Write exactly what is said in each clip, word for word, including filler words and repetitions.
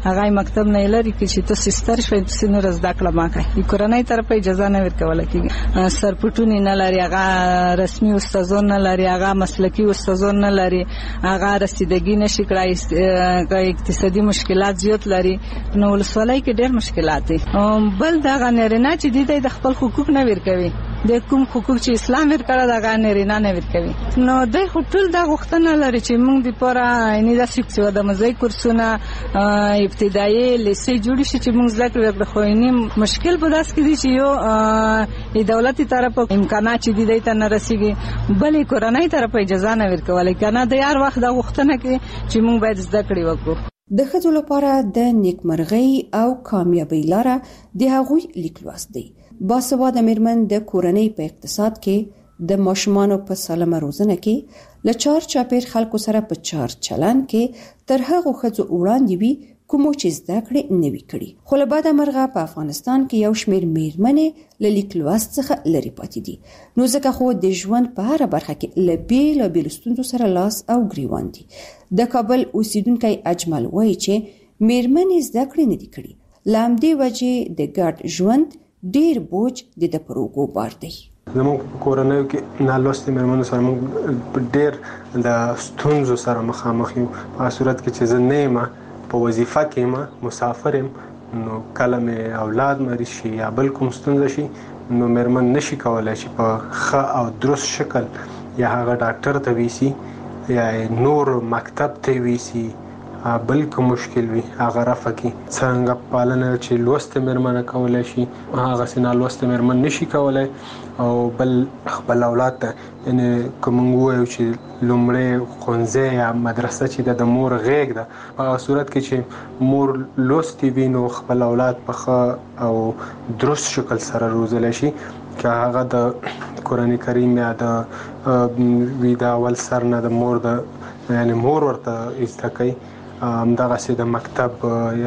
هغه مکتب نه لري چې ته سستر شوي چې نور زده کړه ما کوي کورنۍ طرف اجازه نه ورکول کیږي سرپټونی نه لري هغه رسمي استادون نه لري هغه مسلکی استادون نه لري هغه رسیدګي نشي کړای اقتصادي مشکلات زیات لري نو ولسوالۍ کې ډېر مشکلات دي بل دا غنرینه چې دي د خپل حقوق نه ورکوي د کوم حقوق چې اسلام ورکړه دا غنرینه نه ورکوي نو د هټل دا غوښتنه لري چې موږ د پورا نه د سکسو د مزای کورسونه ابتدایي لیسې جوړ شي چې موږ زده کړو خو یې مشکل په داس کې دي چې یو د دولتي طرف امکانات چې دي ته نه رسیږي بلې کورنۍ طرف اجازه نه ورکول کنه د یار وخت دا غوښتنه کې چې موږ باید زده کړې وکړو د ښځو لپاره د نیکمرغۍ او کامیابی لاره د هغوی لیکلوست دی باسواده میرمن د کورنۍ په اقتصاد کې د ماشومانو په سالمه روزنه کې له چار چاپیر خلکو سره په چار چلن کې تر هغه ښځو وړاندې وي کوم چې زده کړې نه وي کړي خو له بعد مرغه په افغانستان کې یو شمېر میرمنې له لیکلوست څخه لري پاتې دي نو ځکه خو د ژوند په هره برخه کې له بیلابېلو ستونزو سره لاس او ګریوان دي د کابل اوسیدونکی اجمل وایي چې میرمنې زده کړې نه دي کړي له همدې وجې د ګډ ژوند ډیر بوج د د پروګو بار دی زموږ کورنۍ کې نالوستې میرمنو سره موږ ډیر د ستونزو سره مخامخ یو په صورت کې چې زه نه یم په وظیفه کې یم مسافر یم نو کله مې اولاد مریض شي یا بل کوم ستونزه شي نو میرمن نشي کولای چې په ښه او درست شکل یا هغه ډاکټر ته ویسي یا نور مکتب ته ویسي بل کوم مشکل وي هغه رافه کی څنګه پالنه چې لوست میرمن کولای شي هغه سینا لوست میرمن نشي کولای او بل خپل اولاد ته یعنی کوم وایو چې لومړی خونځه یا مدرسه چې د مور غېږ ده په صورت کې چې مور لوست وي نو خپل اولاد په او درست شکل سره روزل شي که هغه د قرآن کریم یا د ویدا ول سر نه د مور د یعنی مور ورته استکای همدغه سي د مکتب یا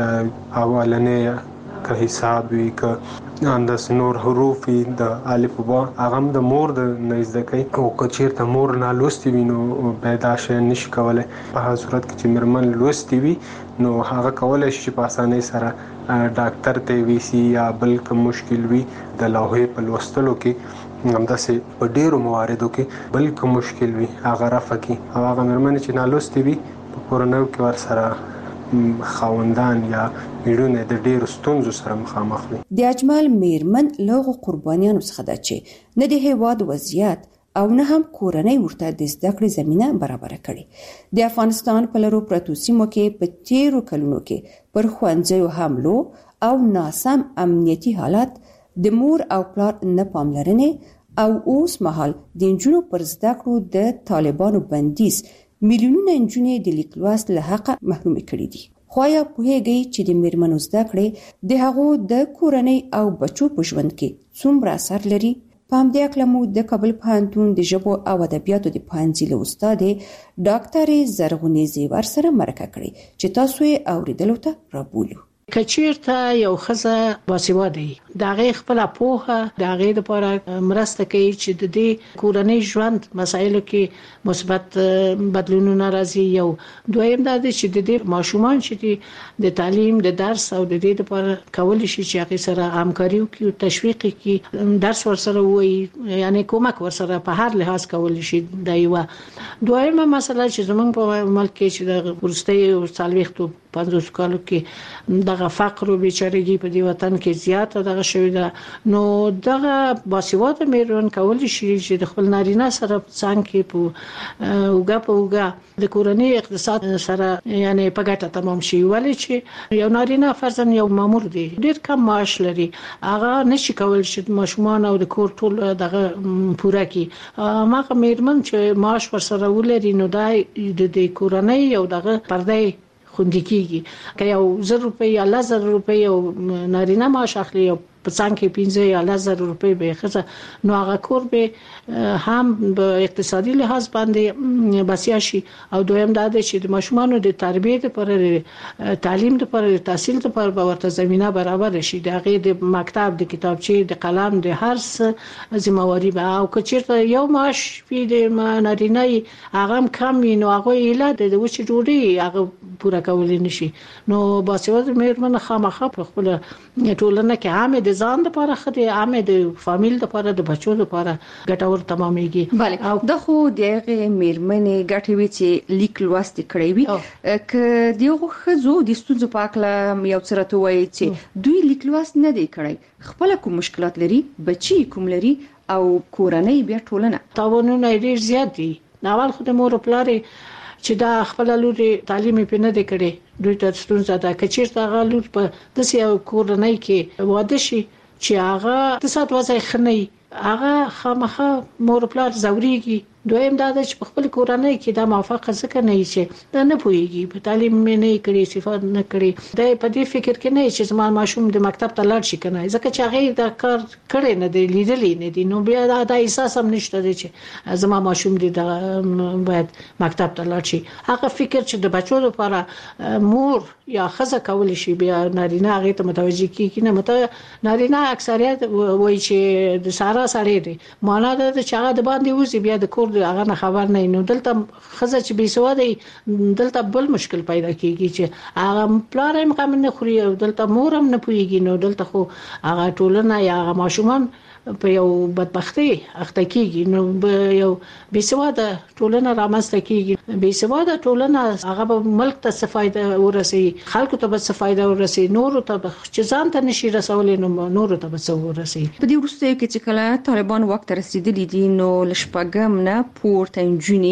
اولنې که حساب وي که انداز نور حروف د الف با هغه د مور د نزدکای او کچیرته مور نه لوستي وي نو پیدا شي نشي کولای په صورت کې چې مرمن لوستي وي نو هغه کولای شي په اسانۍ سره ډاکټر ته ویسي یا بل کوم مشکل وي د لوحې په لوستلو کې همداسې په ډیرو مواردو کې بل کوم مشکل وي هغه رافه کی هغه مرمن چې نه لوستي وي په کورنۍ کې ور سره خاوندان یا میړونه د ډېر ستونزو سره مخامخ دي د اجمل میرمن لوغو قربانیانو څخه ده چې نه د هیواد وضعیت او نه هم کورنۍ ورته د زده کړې زمينه برابر کړي د افغانستان په لرو پرتو سیمو کې په تیرو کلونو کې پر ښوونځیو حملو او ناسم امنیتي حالت د مور او پلار نه پاملرنې او اوس مهال د نجونو پر زده کړو د طالبانو بندیز میلیونونه نجونې د لیکلوست له حقه محروم کړي دي خو یا پوهیږي چې د میرمنو زده کړې د هغو د کورنۍ او بچو په ژوند کې څومره اثر لري په همدې اړه مو د کابل پوهنتون د ژبو او ادبیاتو د پوهنځي له استاد ډاکټر زرغونې زیور سره مرکه کړې چې تاسو یې اوریدلو ته رابولو کچیرته یو ښځه باسواده د هغې خپله پوهه د هغې دپاره مرسته کوي چې د دې کورنۍ ژوند مسایلو کې مثبت بدلونونه راځي یو دویم دا دی چې د دې ماشومان چې دي د تعلیم د درس او د دې دپاره کولی شي چې هغې سره همکاري وکړي او تشویق کړي درس ورسره ووایي یعنی کومک ورسره په هر لحاظ کولی شي دا یوه دویمه مسله چې زموږ په ملک کې چې د وروستیو څلوېښتو پنځوسو کالو کې دغه فقر او بیچارګي په دې وطن کې زیاته دغه شوې ده نو دغه باسواده میرمن کولی شي چې د خپل نارینه سره څنګه کې په اوګه په اوګه د کورنۍ اقتصاد سره یعنی په ګټه تمام شي ولی چې یو نارینه فرضاً یو مامور دی ډیر کم معاش لري هغه نشي کولای چې ماشومان او د کور ټول دغه پوره کړي ماغه میرمن چې معاش ورسره ولري نو دا د کورنۍ یو دغه پرده خوندې کیږي که یو زر روپۍ یا لس زره روپۍ یو نارینه معاش اخلي او په څنګه کې پنځه یا لزر روپۍ به خزه نو هغه کور به هم په اقتصادي لحاظ باندې بسیا شي او دویم دا دی چې د ماشومانو د تربیې لپاره تعلیم لپاره تحصیل لپاره به ورته زمينه برابر شي د هغه د مکتب د کتابچې د قلم د هر څه ذمہواری به او کچیرته یو معاش په د نارینه هغه کم نو هغه اله د وچ ډوډۍ هغه پوره کول نشي نو باسواده مېرمن خامخا په خپل ټولنه کې عامه د ځان لپاره خدي عامه د فامیل لپاره د بچو لپاره ګټور تمامېږي بله دا خو دغه مېرمنې ګټوي چې لیک لوست کړی وي ک دغه خزو د ستونزو په اړه یو څه راته وایي چې دوی لیک لوست نه دی کړی خپل کوم مشکلات لري بچي کوم لري او کورنۍ بیا ټولنه تاوانونه ډیر زیات دي ناول خو د مور پلاري چې دا خپل لوري تعلیم په نه دی کړي دوی ته ستونزه ده کچیرته هغه لور په داسې یو کورنۍ کې واده شي چې هغه د سات وځي خنۍ هغه خامخه مور پلار زوريږي دویم دا چې په خپل کورنۍ کې دا موافقه ځکه نه چې دا نه پويږي په تعلیم مې نه کړی صفات نه کړی دا په دې فکر کې نه چې زما ماشوم د مکتب ته لاړ شي کنه ځکه چې هغه دا کار کړی نه دی لیدلې نه دی نو بیا دا د احساس هم نشته چې زما ماشوم دې باید مکتب ته لاړ شي هغه فکر چې د بچو لپاره مور یا خزه کول شي بیا نارینه هغه ته متوجي کیږي نه مت نارینه اکثریت وایي چې د سارا سړی دی معنا دا چې هغه د باندې وځي بیا د کور هغه نه خبر نه نو دلته خزه چې بي سواده دلته بل مشکل پیدا کیږي چې هغه پلار هم قام نه خوري او دلته مور هم نه پويږي نو دلته خو هغه ټولنه یا هغه ماشومان په یو بدبختی اخته کیږي نو یو بي سواده ټولنه رامنځته کیږي بي سواده ټولنه هغه ملک ته څه فائدہ ورسي خلکو ته څه فائدہ ورسي نور ته چې ځان ته نشي رسولې نو نور ته څه ورسي په دې وروسته کې چې کله طالبان وخت رسیدلی دي نو لشپګم نه پورته انجونی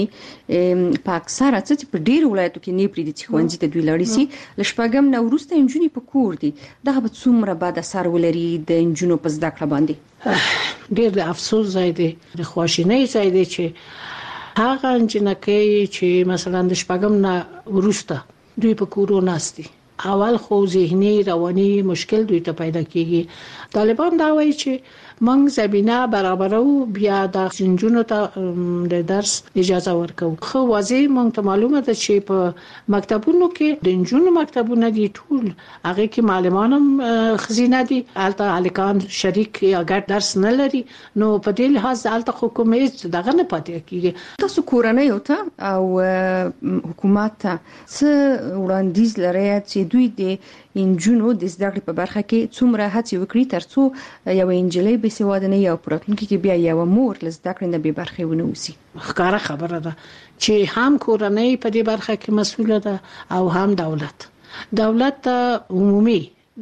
په اکثره چې په ډیر ولایتو کې نه پریدي چې خوندې ته دوی لړی سي لشپګم نه ورسته انجونی په کور دي دغه به څومره بعد اثر ولري د انجونو په زده کړه باندې ډیر د افسوس ځای دی د خواشینۍ ځای دی چې هغه انجنکې چې مثلا د شپږم نه ورسته دوی په کورو ناشتي اول خو ذهني رواني مشکل دوی ته پیدا کیږي طالبان دا وایي چې موږ زمينه برابرو بیا د جنونو ته د درس اجازه ورکو خو واځي موږ ته معلومه ده چې په مکتبونو کې د جنونو مکتبونه دي ټول هغه کې معلمانم خزینه دي الته الکان شریک یا ګډ درس نه لري نو په دې لحاظ الته حکومت دغه نه پاتې کیږي تاسو کورنۍ او ته او حکومت ته څه وړاندیز لري چې دوی د انجونو د زده کړې په برخه کې څومره هڅې وکړي ترڅو یو انجلۍ به سواد نه یو پراتونکو کې بیا یو مور لزده کړې نه به برخه ونه وسی ښکارا خبره ده چې هم کورنۍ په دې برخه کې مسؤله ده او هم دولت دولت عمومي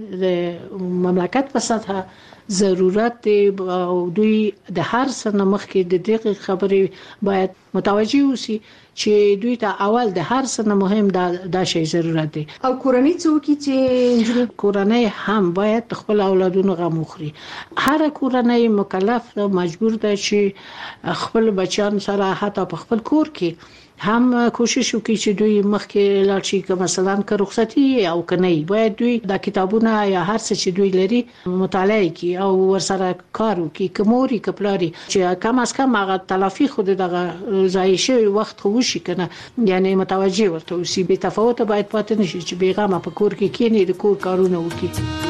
د مملکت په سطح ضرورت دی او دوی د هر څه مخ کې د دغه خبرې باید متوجي وسی چې دوی ته اول د هر څه مهم دا د شی ضرورت دی او کورنۍ څوک چې کورنۍ هم باید خپل اولادونو غو مخري هر کورنۍ مکلف مجبور ده چې خپل بچیان سره حتی په خپل کور کې هم کوشش وکړي چې دوی مخکې لاړ شي که مثلا که رخصتي او کنه باید دوی د کتابونه یا هر څه چې دوی لري مطالعه کوي او ورسره کار وکړي کوموري کپلاري چې کم از کم هغه تلافي خود دغه ضایع شوی وخت خو شي کنه یعنی متوجي ورته وسی به تفاوت باید پاتې نشي چې بیغمه په کور کې کینی د کور کارونه وکړي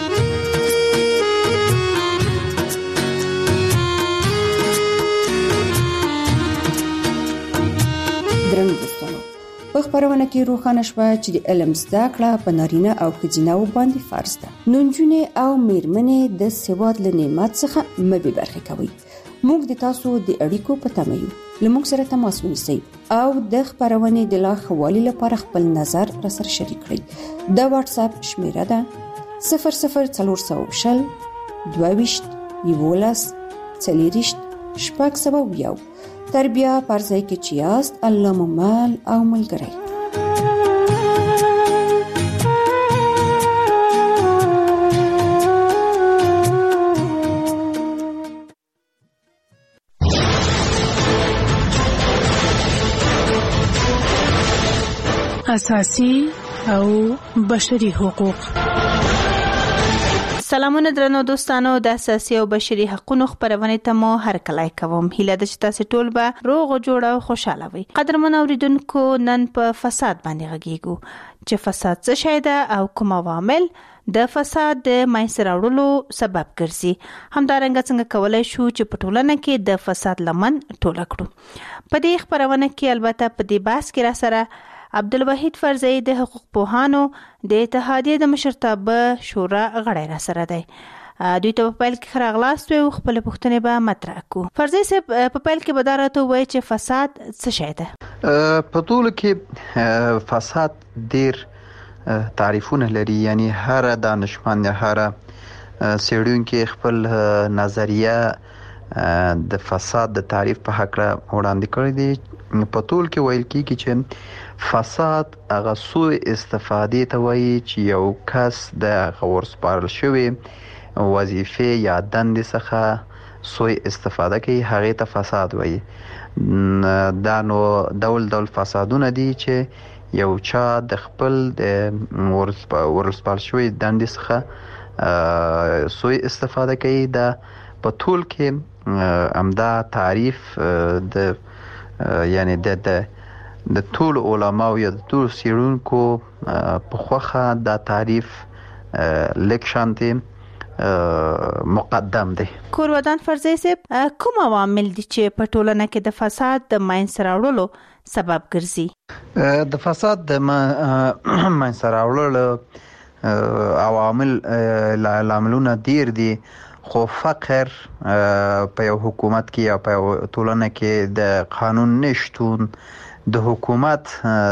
درنو دوستانو په خبرونه کې روښانه شوه چې د علم زده کړه په نارینه او ښځینه باندې فرض ده نو نجونې او میرمنې د سواد له نعمت څخه مبي برخه کوي موږ د تاسو د اړیکو په تمه یو لموږ سره تماس ونیسئ او د خبرونه د لا خوالي لپاره خپل نظر را سره شریک کړئ د واتس اپ شمیره ده صفر صفر څلور سوه شل دوه ویشت یوولس څلوېښت شپږ سوه یو تربیه پرځای کې چې یاست الله مو مل او ملګری اساسي او بشري حقوق سلامونه درنو دوستانو، د اساسي او بشري حقوقو خبرونه ته مو هر کله کوم. هیله ده چې تاسو ټول به روغ جوړ او خوشاله وي. قدرمن اوریدونکو، نن په فساد باندې غږیږو چې فساد څه شی ده او کوم عوامل د فساد د منځته راوړلو سبب ګرځي. همدارنګه څنګه کولای شو چې په ټولنه کې د فساد لمن ټوله کړو. په دې خبرونه کې البته په دې بحث کې را سره عبدالوحید فرزی د حقوق پوهانو د اتحادیې د مشرتابه شورا غړی را سره دی. دوی ته په پیل کې ښه راغلاست وی، خپل پوښتنې به مطرح کړو. فرزی صاحب، په پیل کې به دا راته ووایي چې فساد څه شی ده؟ په ټولو کې فساد ډېر تعریفونه لري، یعنی هر دانشمند یا هر څېړونکی خپل نظریه د فساد د تعریف په هکله وړاندې کړی دی. په ټول کې ویل کېږي چې فساد هغه سوء استفادې ته وایي چې یو کس د هغه ورسپارل شوي وظیفې یا دندې څخه سوء استفاده کوي، هغې ته فساد وایي. دا نو ډول ډول فسادونه دي چې یو چا د خپل د ورسپارل شوي دندې څخه سوء استفاده کوي. دا په ټول کې همدا تعریف د یعنی د د د ټول علماو یا د ټول څېړونکو په خوښه دا تعریف لږ شانتې مقدم دی. کورودان فرزی صاحب، کوم عوامل دي چې په ټولنه کې د فساد د منځته راوړلو سبب ګرځي؟ د فساد د منځته راوړلو عوامل لاملونه ډېر دي، خو فقر په یو حکومت کې یا په یو ټولنه کې د قانون نشتون، د حکومت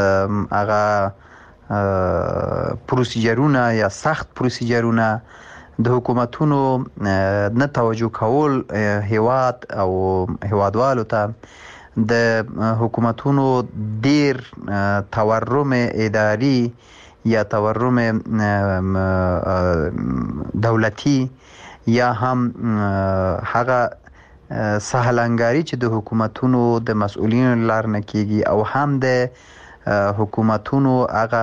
هغه پروسیجرونه یا سخت پروسیجرونه، د حکومتونو نه توجه کول هیواد او هیوادوالو ته، د حکومتونو ډیر تورم اداري یا تورم دولتي یا هم هغه سهلنګاری چې د حکومتونو د مسؤلینو لار نه کیږي، او هم د حکومتونو هغه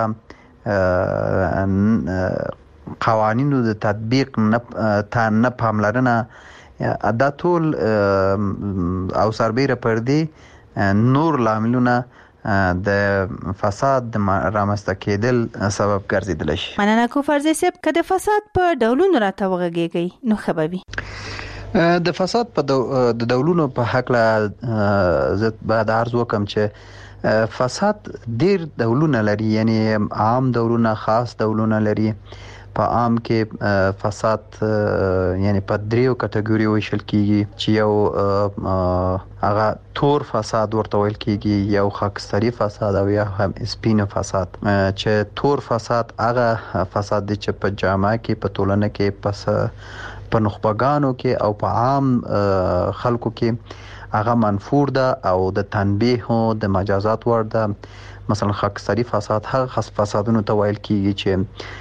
قوانینو د تطبیق نه نه پاملرنه، دا ټول او سربیره پر دې نور لاملونه د فساد د رامنځته کېدل سبب ګرځېدلی شي. مننه کو فرزی صاحب، که د فساد په ډولونو راته وغږیږئ نو ښه به وي. د فساد په د ډولونو په هکله زه باید عرض وکړم چې فساد ډېر ډولونه لري، یعنی عام ډولونه، خاص ډولونه لري. په عام کې فساد یعنی په دریو کټګوریو ویشل کیږي چې یو هغه تور فساد ورته ویل کیږي، یو خاکستري فساد او یا هم سپین فساد. چې تور فساد هغه فساد دی چې په جامعه کې، په ټولنه کې، په په نخبگانو کې او په عام خلکو کې هغه منفور ده او د تنبیه او د مجازات وړ ده. مثلا خاکستري فساد هغه خاص فسادونو ته ویل کیږي چې